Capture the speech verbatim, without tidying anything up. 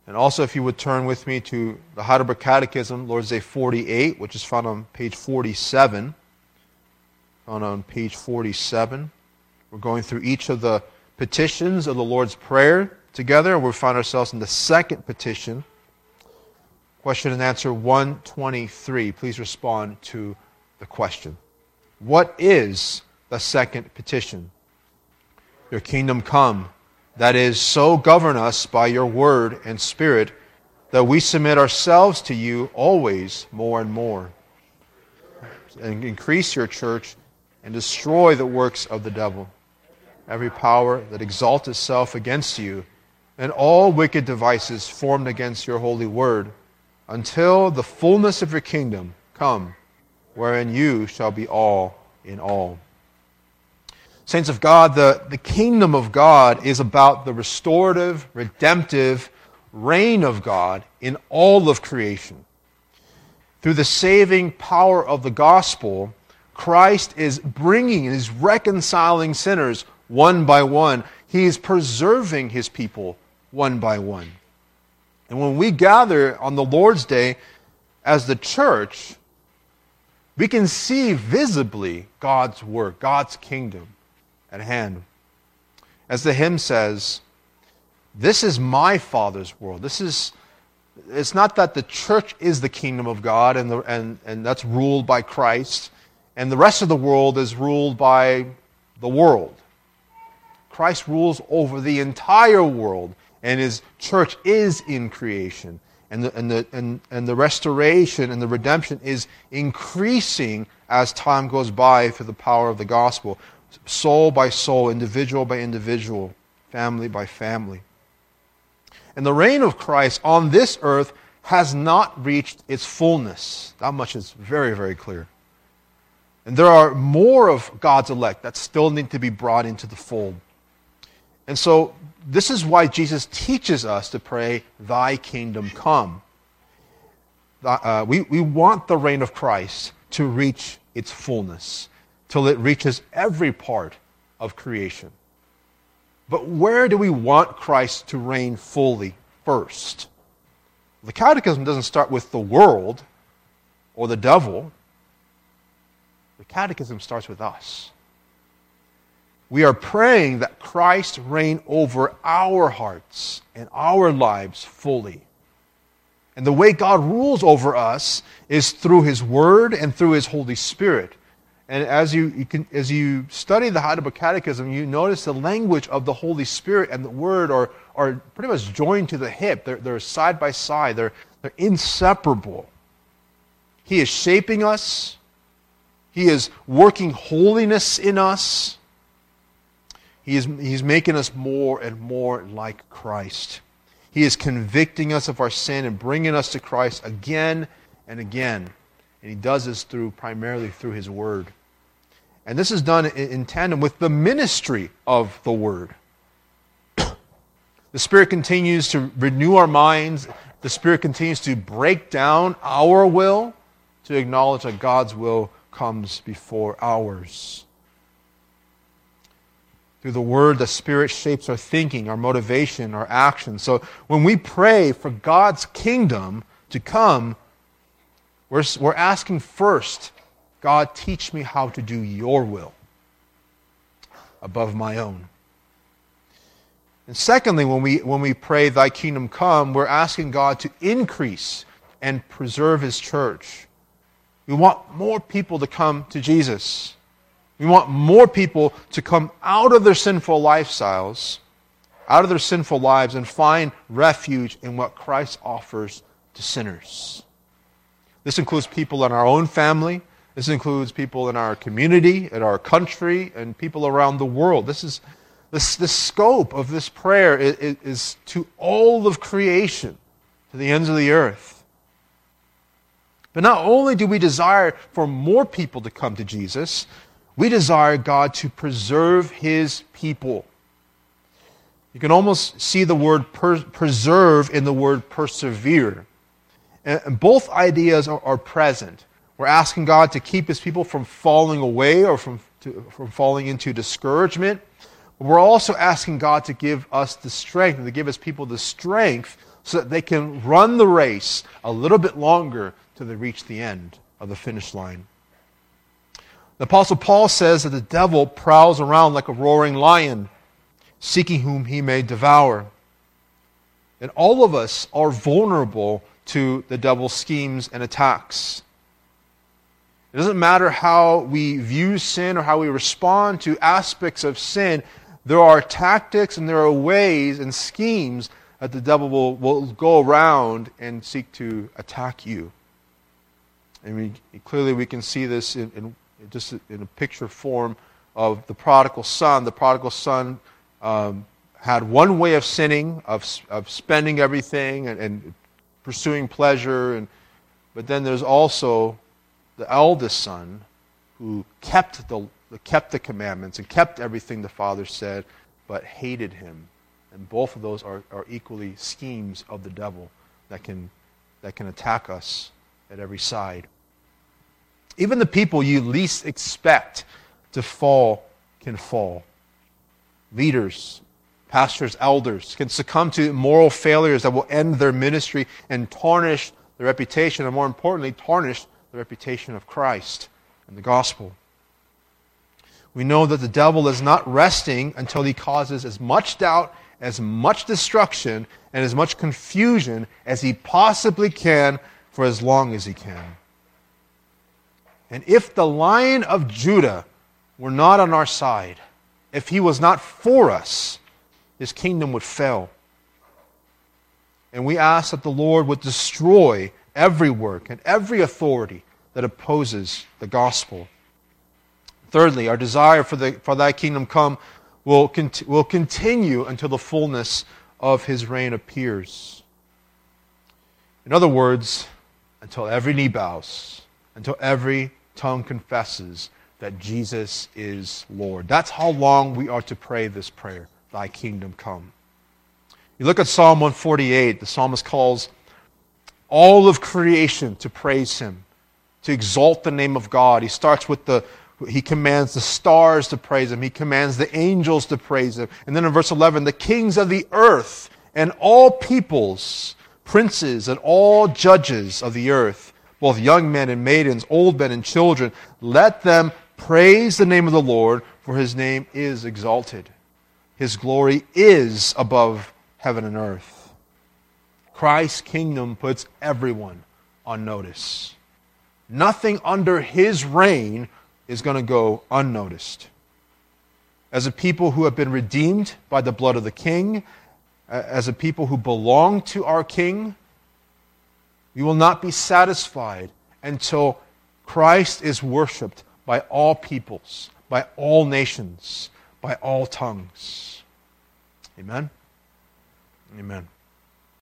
And also, if you would turn with me to the Heidelberg Catechism, Lord's Day forty-eight, which is found on page forty-seven. Found on page forty-seven. We're going through each of the petitions of the Lord's Prayer together, and we find ourselves in the second petition. Question and answer one twenty-three. Please respond to the question. What is the second petition? Your kingdom come. That is, so govern us by your word and spirit that we submit ourselves to you always more and more. And increase your church and destroy the works of the devil. Every power that exalts itself against you and all wicked devices formed against your holy word, until the fullness of your kingdom come, wherein you shall be all in all. Saints of God, the, the kingdom of God is about the restorative, redemptive reign of God in all of creation. Through the saving power of the gospel, Christ is bringing and is reconciling sinners one by one. He is preserving his people one by one. And when we gather on the Lord's Day as the church, we can see visibly God's work, God's kingdom at hand. As the hymn says, this is my Father's world. This is, it's not that the church is the kingdom of God and, the, and, and that's ruled by Christ, and the rest of the world is ruled by the world. Christ rules over the entire world, and his church is in creation. And the, and, the, and, and the restoration and the redemption is increasing as time goes by through the power of the gospel. Soul by soul, individual by individual, family by family. And the reign of Christ on this earth has not reached its fullness. That much is very, very clear. And there are more of God's elect that still need to be brought into the fold. And so, this is why Jesus teaches us to pray, Thy kingdom come. Uh, we, we want the reign of Christ to reach its fullness, till it reaches every part of creation. But where do we want Christ to reign fully first? The Catechism doesn't start with the world or the devil. The Catechism starts with us. We are praying that Christ reign over our hearts and our lives fully. And the way God rules over us is through His Word and through His Holy Spirit. And as you, you can, as you study the Heidelberg Catechism, you notice the language of the Holy Spirit and the Word are, are pretty much joined to the hip. They're, they're side by side. They're, they're inseparable. He is shaping us. He is working holiness in us. He is, he's making us more and more like Christ. He is convicting us of our sin and bringing us to Christ again and again. And He does this through primarily through His Word. And this is done in, in tandem with the ministry of the Word. The Spirit continues to renew our minds. The Spirit continues to break down our will to acknowledge that God's will comes before ours. Through the Word, the Spirit shapes our thinking, our motivation, our action. So when we pray for God's kingdom to come, we're, we're asking first, God, teach me how to do your will above my own. And secondly, when we, when we pray, Thy kingdom come, we're asking God to increase and preserve His church. We want more people to come to Jesus. We want more people to come out of their sinful lifestyles, out of their sinful lives, and find refuge in what Christ offers to sinners. This includes people in our own family. This includes people in our community, in our country, and people around the world. This is this, the scope of this prayer is, is to all of creation, to the ends of the earth. But not only do we desire for more people to come to Jesus, we desire God to preserve His people. You can almost see the word per- preserve in the word persevere. And both ideas are, are present. We're asking God to keep His people from falling away or from, to, from falling into discouragement. But we're also asking God to give us the strength, and to give His people the strength so that they can run the race a little bit longer till they reach the end of the finish line. The Apostle Paul says that the devil prowls around like a roaring lion, seeking whom he may devour. And all of us are vulnerable to the devil's schemes and attacks. It doesn't matter how we view sin or how we respond to aspects of sin. There are tactics and there are ways and schemes that the devil will, will go around and seek to attack you. And we, clearly we can see this in, in just in a picture form of the prodigal son. The prodigal son um, had one way of sinning, of, of spending everything and, and pursuing pleasure. And, but then there's also the eldest son who kept the, kept the commandments and kept everything the father said, but hated him. And both of those are, are equally schemes of the devil that can, that can attack us at every side. Even the people you least expect to fall can fall. Leaders, pastors, elders can succumb to moral failures that will end their ministry and tarnish the reputation, and more importantly, tarnish the reputation of Christ and the gospel. We know that the devil is not resting until he causes as much doubt, as much destruction, and as much confusion as he possibly can for as long as he can. And if the Lion of Judah were not on our side, if he was not for us, his kingdom would fail. And we ask that the Lord would destroy every work and every authority that opposes the gospel. Thirdly, our desire for, the, for thy kingdom come will, cont- will continue until the fullness of his reign appears. In other words, until every knee bows, until every tongue confesses that Jesus is Lord. That's how long we are to pray this prayer, thy kingdom come. You look at Psalm one forty-eight, the psalmist calls all of creation to praise him, to exalt the name of God. He starts with the, he commands the stars to praise him. He commands the angels to praise him. And then in verse eleven, the kings of the earth and all peoples, princes and all judges of the earth, both young men and maidens, old men and children, let them praise the name of the Lord, for his name is exalted. His glory is above heaven and earth. Christ's kingdom puts everyone on notice. Nothing under his reign is going to go unnoticed. As a people who have been redeemed by the blood of the King, as a people who belong to our King, we will not be satisfied until Christ is worshipped by all peoples, by all nations, by all tongues. Amen? Amen.